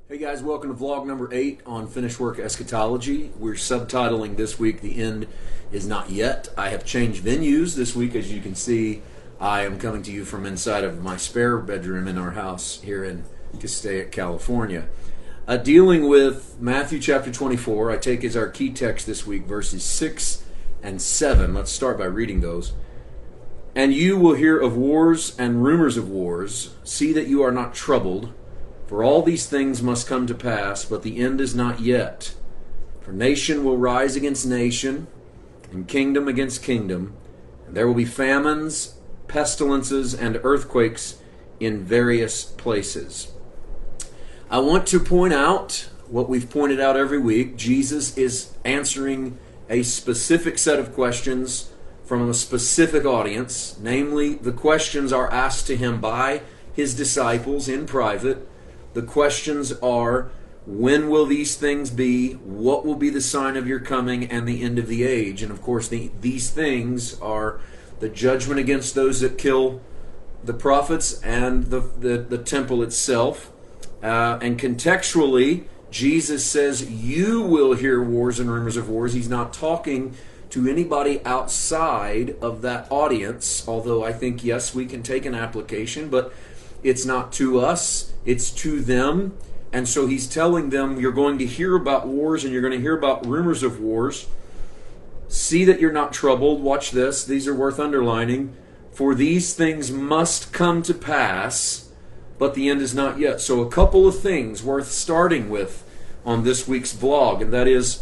Hey guys, welcome to vlog number 8 on Finished Work Eschatology. We're subtitling this week, The End Is Not Yet. I have changed venues this week. As you can see, I am coming to you from inside of my spare bedroom in our house here in Castaic, California. Dealing with Matthew chapter 24, I take as our key text this week, verses 6 and 7. Let's start by reading those. And you will hear of wars and rumors of wars. See that you are not troubled. For all these things must come to pass, but the end is not yet. For nation will rise against nation, and kingdom against kingdom, and there will be famines, pestilences, and earthquakes in various places. I want to point out what we've pointed out every week. Jesus is answering a specific set of questions from a specific audience. Namely, the questions are asked to him by his disciples in private. The questions are, when will these things be? What will be the sign of your coming and the end of the age? And of course, these things are the judgment against those that kill the prophets and the temple itself. And contextually, Jesus says, you will hear wars and rumors of wars. He's not talking to anybody outside of that audience, although I think, yes, we can take an application, but it's not to us, it's to them. And so he's telling them, you're going to hear about wars and you're going to hear about rumors of wars. See that you're not troubled. Watch this. These are worth underlining. For these things must come to pass, but the end is not yet. So a couple of things worth starting with on this week's vlog, and that is,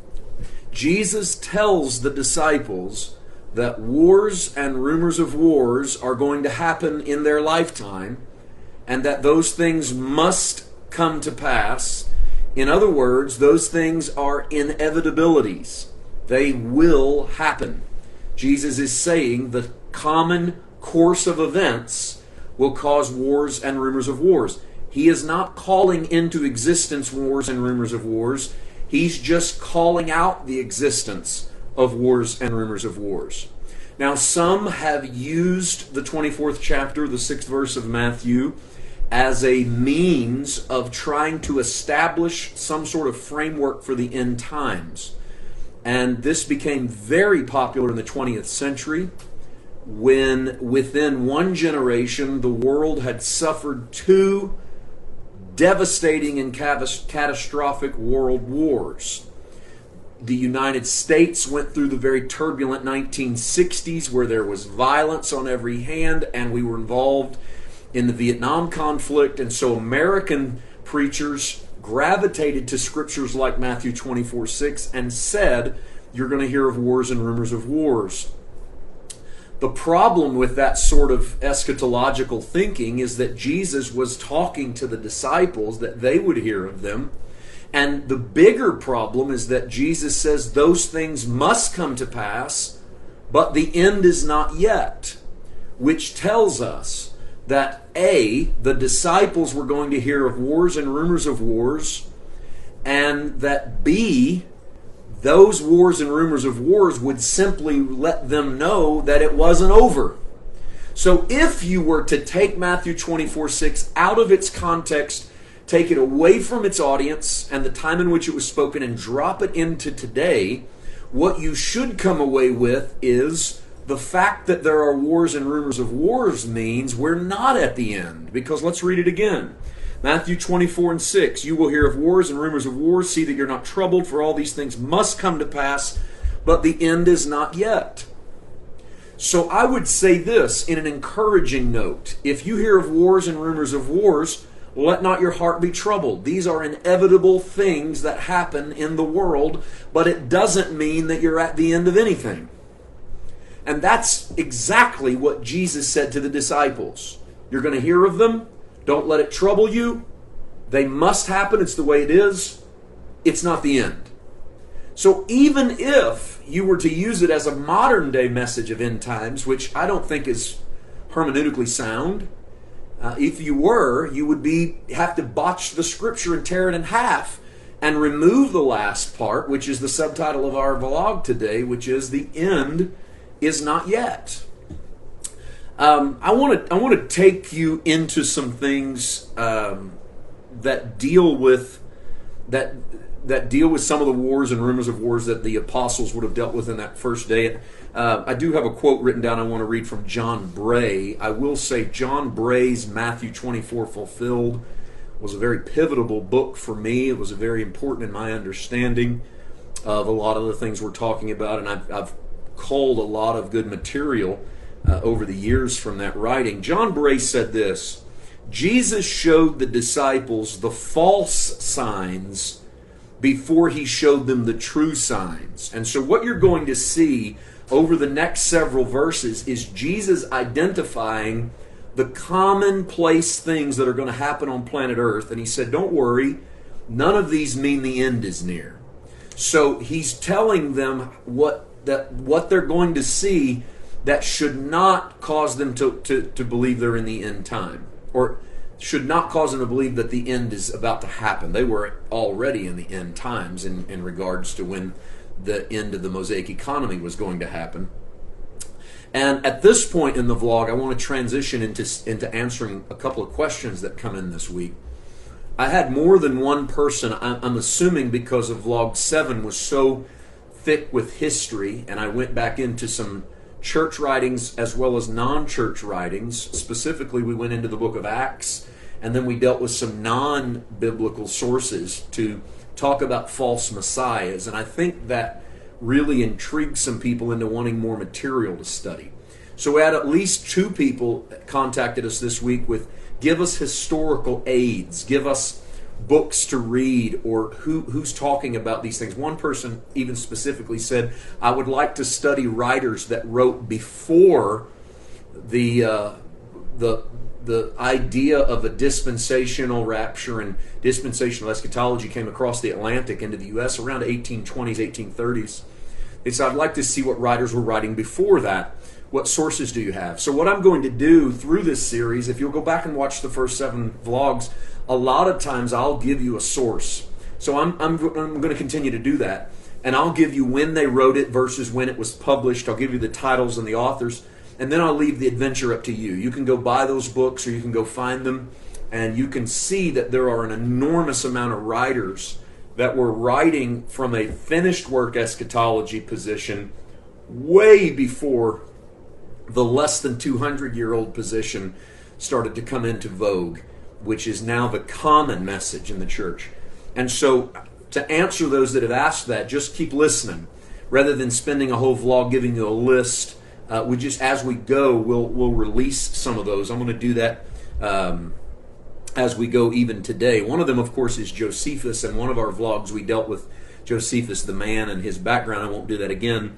Jesus tells the disciples that wars and rumors of wars are going to happen in their lifetime, and that those things must come to pass. In other words, those things are inevitabilities. They will happen. Jesus is saying the common course of events will cause wars and rumors of wars. He is not calling into existence wars and rumors of wars. He's just calling out the existence of wars and rumors of wars. Now, some have used the 24th chapter, the 6th verse of Matthew, as a means of trying to establish some sort of framework for the end times. And this became very popular in the 20th century, when within one generation the world had suffered two devastating and catastrophic world wars. The United States went through the very turbulent 1960s, where there was violence on every hand, and we were involved in the Vietnam conflict. And so American preachers gravitated to scriptures like Matthew 24:6 and said, you're going to hear of wars and rumors of wars. The problem with that sort of eschatological thinking is that Jesus was talking to the disciples that they would hear of them. And the bigger problem is that Jesus says those things must come to pass, but the end is not yet, which tells us that A, the disciples were going to hear of wars and rumors of wars, and that B, those wars and rumors of wars would simply let them know that it wasn't over. So if you were to take Matthew 24:6 out of its context, take it away from its audience and the time in which it was spoken, and drop it into today, what you should come away with is the fact that there are wars and rumors of wars means we're not at the end. Because let's read it again. Matthew 24:6, you will hear of wars and rumors of wars. See that you're not troubled, for all these things must come to pass, but the end is not yet. So I would say this in an encouraging note. If you hear of wars and rumors of wars, let not your heart be troubled. These are inevitable things that happen in the world, but it doesn't mean that you're at the end of anything. And that's exactly what Jesus said to the disciples. You're going to hear of them. Don't let it trouble you. They must happen. It's the way it is. It's not the end. So even if you were to use it as a modern day message of end times, which I don't think is hermeneutically sound, if you were, you would have to botch the scripture and tear it in half and remove the last part, which is the subtitle of our vlog today, which is the end is not yet. I want to take you into some things that deal with that deal with some of the wars and rumors of wars that the apostles would have dealt with in that first day. I do have a quote written down I want to read from John Bray. I will say John Bray's Matthew 24 Fulfilled was a very pivotal book for me. It was very important in my understanding of a lot of the things we're talking about, and I've culled a lot of good material over the years from that writing. John Bray said this: Jesus showed the disciples the false signs before he showed them the true signs. And so what you're going to see over the next several verses is Jesus identifying the commonplace things that are going to happen on planet Earth. And he said, don't worry, none of these mean the end is near. So he's telling them what they're going to see that should not cause them to believe they're in the end time, or should not cause them to believe that the end is about to happen. They were already in the end times in regards to when the end of the Mosaic economy was going to happen. And at this point in the vlog, I want to transition into answering a couple of questions that come in this week. I had more than one person, I'm assuming because of vlog 7 was so thick with history, and I went back into some church writings as well as non-church writings. Specifically, we went into the book of Acts, and then we dealt with some non-biblical sources to talk about false messiahs. And I think that really intrigued some people into wanting more material to study. So we had at least 2 people contacted us this week with, give us historical aids, give us books to read, or who's talking about these things. One person even specifically said, I would like to study writers that wrote before the idea of a dispensational rapture and dispensational eschatology came across the Atlantic into the U.S. around the 1820s, 1830s. They said, I'd like to see what writers were writing before that. What sources do you have? So what I'm going to do through this series, if you'll go back and watch the first 7 vlogs, a lot of times I'll give you a source. So I'm going to continue to do that. And I'll give you when they wrote it versus when it was published. I'll give you the titles and the authors. And then I'll leave the adventure up to you. You can go buy those books or you can go find them. And you can see that there are an enormous amount of writers that were writing from a finished work eschatology position way before the less than 200-year-old position started to come into vogue, which is now the common message in the church. And so to answer those that have asked that, just keep listening. Rather than spending a whole vlog giving you a list, we just, as we go, we'll release some of those. I'm going to do that as we go even today. One of them, of course, is Josephus, and one of our vlogs we dealt with Josephus the man and his background. I won't do that again.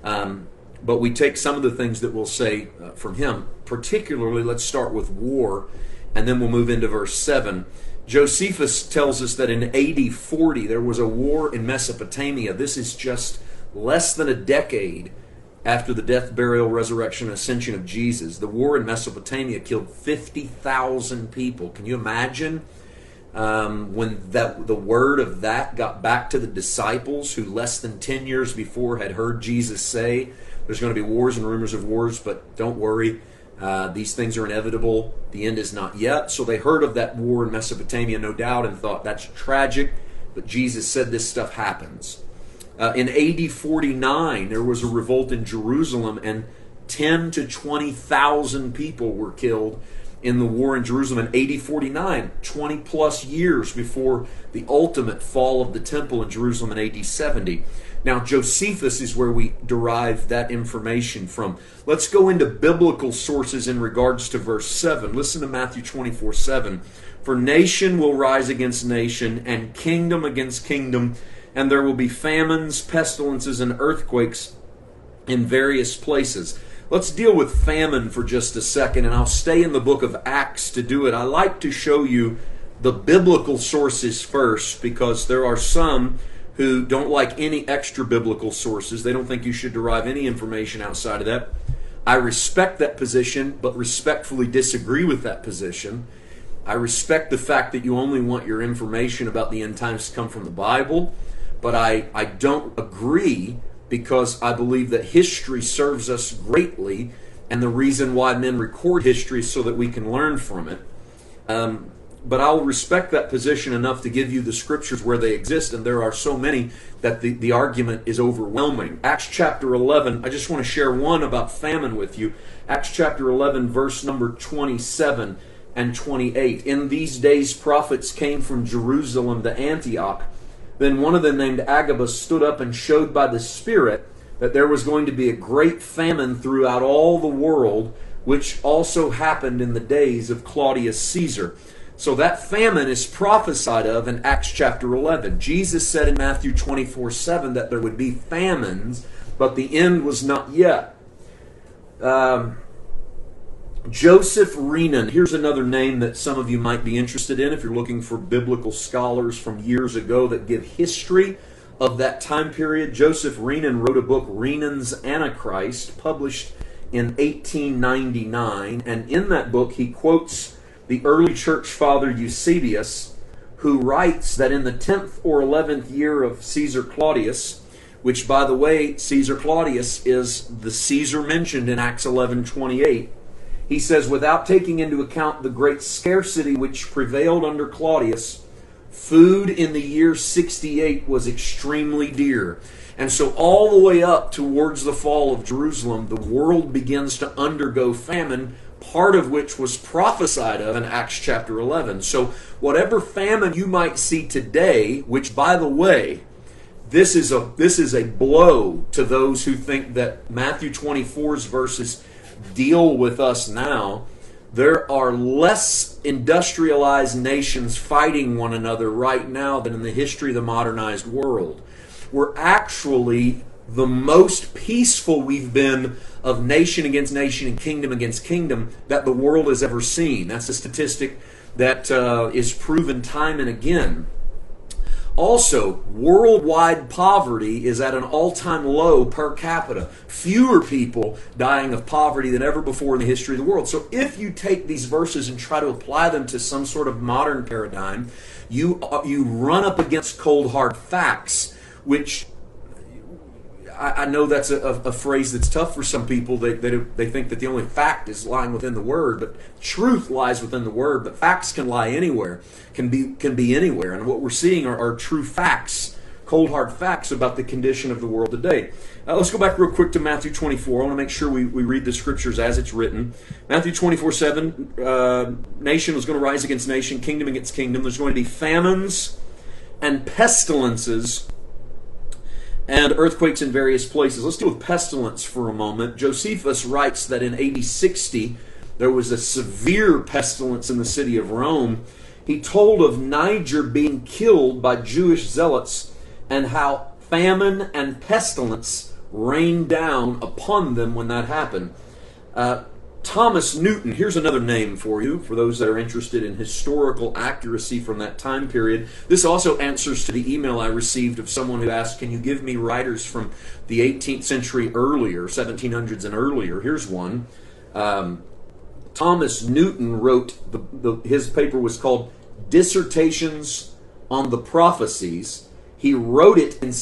But we take some of the things that we'll say from him. Particularly, let's start with war, and then we'll move into verse 7. Josephus tells us that in AD 40 there was a war in Mesopotamia. This is just less than a decade after the death, burial, resurrection, and ascension of Jesus. The war in Mesopotamia killed 50,000 people. Can you imagine when the word of that got back to the disciples who less than 10 years before had heard Jesus say, there's going to be wars and rumors of wars, but don't worry, these things are inevitable. The end is not yet. So they heard of that war in Mesopotamia, no doubt, and thought, that's tragic, but Jesus said this stuff happens. In AD 49, there was a revolt in Jerusalem, and 10 to 20,000 people were killed in the war in Jerusalem in AD 49, 20 plus years before the ultimate fall of the temple in Jerusalem in AD 70. Now, Josephus is where we derive that information from. Let's go into biblical sources in regards to verse 7. Listen to Matthew 24:7. For nation will rise against nation, and kingdom against kingdom, and there will be famines, pestilences, and earthquakes in various places. Let's deal with famine for just a second, and I'll stay in the book of Acts to do it. I like to show you the biblical sources first, because there are some who don't like any extra biblical sources. They don't think you should derive any information outside of that. I respect that position, but respectfully disagree with that position. I respect the fact that you only want your information about the end times to come from the Bible, but I don't agree, because I believe that history serves us greatly, and the reason why men record history is so that we can learn from it. but I'll respect that position enough to give you the scriptures where they exist, and there are so many that the argument is overwhelming. Acts chapter 11, I just want to share one about famine with you. Acts chapter 11, verse number 27 and 28. In these days prophets came from Jerusalem to Antioch. Then one of them named Agabus stood up and showed by the Spirit that there was going to be a great famine throughout all the world, which also happened in the days of Claudius Caesar. So that famine is prophesied of in Acts chapter 11. Jesus said in Matthew 24:7 that there would be famines, but the end was not yet. Joseph Renan, here's another name that some of you might be interested in if you're looking for biblical scholars from years ago that give history of that time period. Joseph Renan wrote a book, Renan's Antichrist, published in 1899, and in that book he quotes the early church father Eusebius, who writes that in the 10th or 11th year of Caesar Claudius, which, by the way, Caesar Claudius is the Caesar mentioned in Acts 11:28, he says, without taking into account the great scarcity which prevailed under Claudius, food in the year 68 was extremely dear. And so all the way up towards the fall of Jerusalem, the world begins to undergo famine, part of which was prophesied of in Acts chapter 11. So whatever famine you might see today, which, by the way, this is a blow to those who think that Matthew 24's verses deal with us now. There are less industrialized nations fighting one another right now than in the history of the modernized world. We're actually the most peaceful we've been of nation against nation and kingdom against kingdom that the world has ever seen. That's a statistic that is proven time and again. Also, worldwide poverty is at an all-time low per capita. Fewer people dying of poverty than ever before in the history of the world. So if you take these verses and try to apply them to some sort of modern paradigm, you run up against cold hard facts, which I know that's a phrase that's tough for some people. They think that the only fact is lying within the Word, but truth lies within the Word. But facts can lie anywhere, can be anywhere. And what we're seeing are true facts, cold hard facts about the condition of the world today. Let's go back real quick to Matthew 24. I want to make sure we read the scriptures as it's written. Matthew 24:7, nation was going to rise against nation, kingdom against kingdom. There's going to be famines and pestilences and earthquakes in various places. Let's deal with pestilence for a moment. Josephus writes that in AD 60, there was a severe pestilence in the city of Rome. He told of Niger being killed by Jewish zealots and how famine and pestilence rained down upon them when that happened. Thomas Newton, here's another name for you, for those that are interested in historical accuracy from that time period. This also answers to the email I received of someone who asked, can you give me writers from the 18th century earlier, 1700s and earlier? Here's one. Thomas Newton wrote, his paper was called Dissertations on the Prophecies. He wrote it in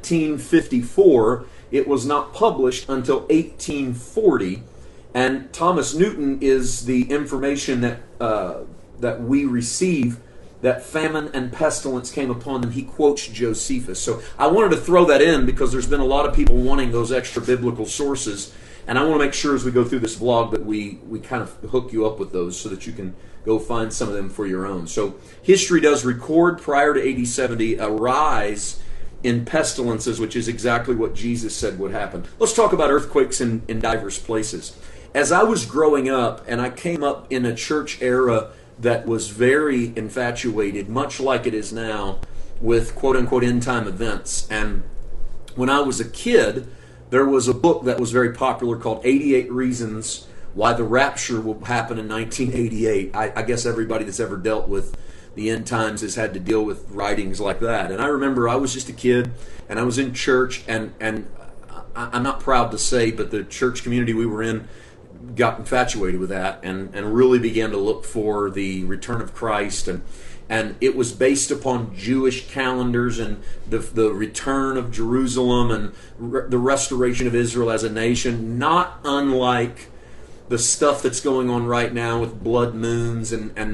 1754. It was not published until 1840. And Thomas Newton is the information that we receive, that famine and pestilence came upon them. He quotes Josephus. So I wanted to throw that in because there's been a lot of people wanting those extra biblical sources. And I want to make sure as we go through this vlog that we kind of hook you up with those so that you can go find some of them for your own. So history does record prior to AD 70 a rise in pestilences, which is exactly what Jesus said would happen. Let's talk about earthquakes in diverse places. As I was growing up, and I came up in a church era that was very infatuated, much like it is now, with quote-unquote end-time events. And when I was a kid, there was a book that was very popular called 88 Reasons Why the Rapture Will Happen in 1988. I guess everybody that's ever dealt with the end times has had to deal with writings like that. And I remember I was just a kid, and I was in church, and I'm not proud to say, but the church community we were in got infatuated with that and really began to look for the return of Christ, and it was based upon Jewish calendars and the return of Jerusalem and the restoration of Israel as a nation, not unlike the stuff that's going on right now with blood moons and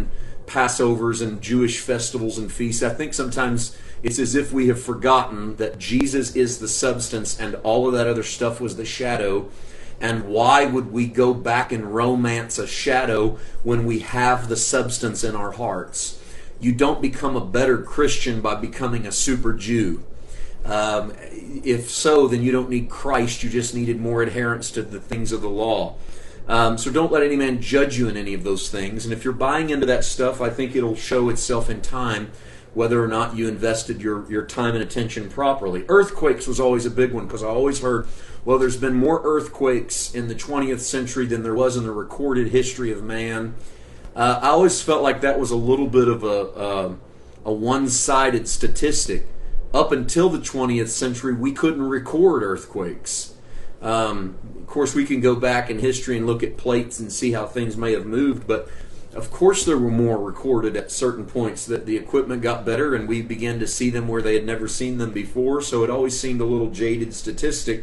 Passovers and Jewish festivals and feasts. I think sometimes it's as if we have forgotten that Jesus is the substance and all of that other stuff was the shadow. And why would we go back and romance a shadow when we have the substance in our hearts? You don't become a better Christian by becoming a super Jew. If so, then you don't need Christ. You just needed more adherence to the things of the law. So don't let any man judge you in any of those things. And if you're buying into that stuff, I think it'll show itself in time whether or not you invested your time and attention properly. Earthquakes was always a big one because I always heard, well, there's been more earthquakes in the 20th century than there was in the recorded history of man. I always felt like that was a little bit of a one-sided statistic. Up until the 20th century, we couldn't record earthquakes. Of course, we can go back in history and look at plates and see how things may have moved, but of course there were more recorded at certain points, that the equipment got better and we began to see them where they had never seen them before, so it always seemed a little jaded statistic.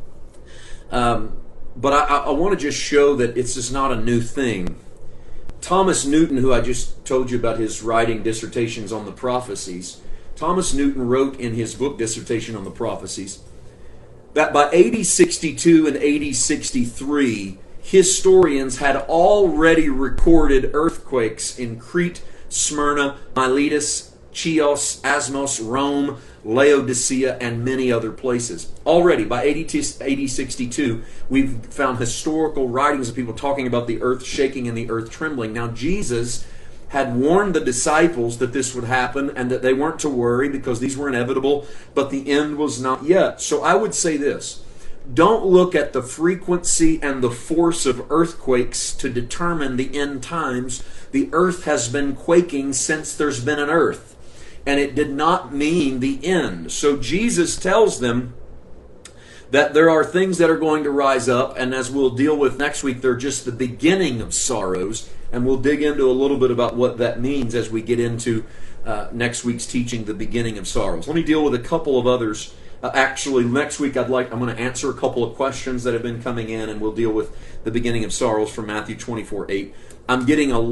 But I want to just show that it's just not a new thing. Thomas Newton, who I just told you about his writing dissertations on the prophecies, Thomas Newton wrote in his book Dissertation on the Prophecies that by AD 62 and AD 63, historians had already recorded earthquakes in Crete, Smyrna, Miletus, Chios, Asmos, Rome, Laodicea, and many other places. Already, by AD 62, we've found historical writings of people talking about the earth shaking and the earth trembling. Now, Jesus had warned the disciples that this would happen and that they weren't to worry because these were inevitable, but the end was not yet. So I would say this: don't look at the frequency and the force of earthquakes to determine the end times. The earth has been quaking since there's been an earth, and it did not mean the end. So Jesus tells them that there are things that are going to rise up, and as we'll deal with next week, they're just the beginning of sorrows, and we'll dig into a little bit about what that means as we get into next week's teaching, the beginning of sorrows. Let me deal with a couple of others. Actually, next week I'm going to answer a couple of questions that have been coming in, and we'll deal with the beginning of sorrows from Matthew 24:8. I'm getting a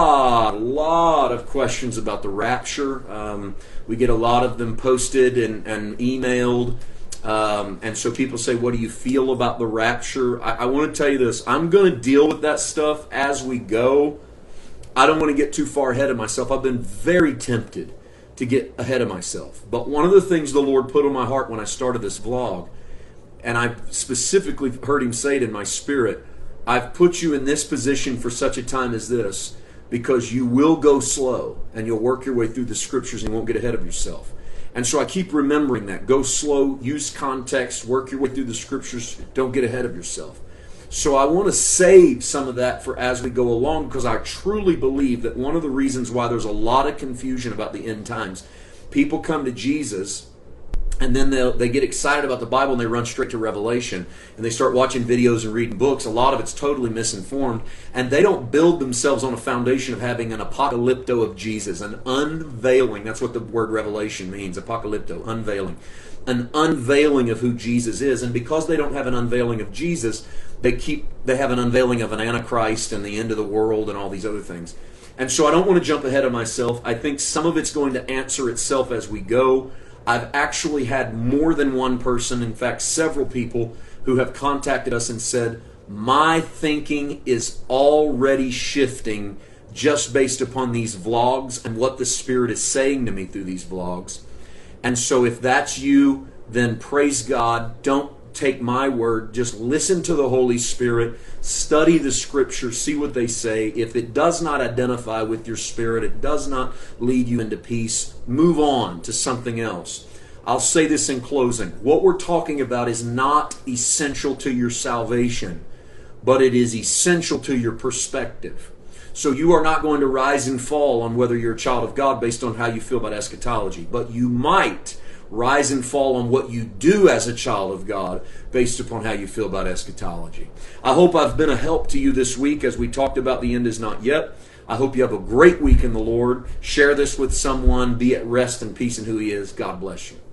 lot of questions about the rapture. We get a lot of them posted and emailed. And so people say, what do you feel about the rapture? I want to tell you this. I'm going to deal with that stuff as we go. I don't want to get too far ahead of myself. I've been very tempted to get ahead of myself. But one of the things the Lord put on my heart when I started this vlog, and I specifically heard Him say it in my spirit, I've put you in this position for such a time as this because you will go slow and you'll work your way through the scriptures and you won't get ahead of yourself. And so I keep remembering that. Go slow, use context, work your way through the scriptures, don't get ahead of yourself. So I want to save some of that for as we go along, because I truly believe that one of the reasons why there's a lot of confusion about the end times, people come to Jesus and then they get excited about the Bible and they run straight to Revelation and they start watching videos and reading books. A lot of it's totally misinformed, and they don't build themselves on a foundation of having an apocalypto of Jesus, an unveiling. That's what the word revelation means, apocalypto, unveiling. An unveiling of who Jesus is. And because they don't have an unveiling of Jesus, they have an unveiling of an Antichrist and the end of the world and all these other things. And so I don't want to jump ahead of myself. I think some of it's going to answer itself as we go. I've actually had more than one person, in fact several people, who have contacted us and said, my thinking is already shifting just based upon these vlogs and what the Spirit is saying to me through these vlogs. And so if that's you, then praise God. Don't take my word. Just listen to the Holy Spirit. Study the Scripture. See what they say. If it does not identify with your spirit, it does not lead you into peace, move on to something else. I'll say this in closing. What we're talking about is not essential to your salvation, but it is essential to your perspective. So you are not going to rise and fall on whether you're a child of God based on how you feel about eschatology, but you might rise and fall on what you do as a child of God based upon how you feel about eschatology. I hope I've been a help to you this week as we talked about the end is not yet. I hope you have a great week in the Lord. Share this with someone. Be at rest and peace in who He is. God bless you.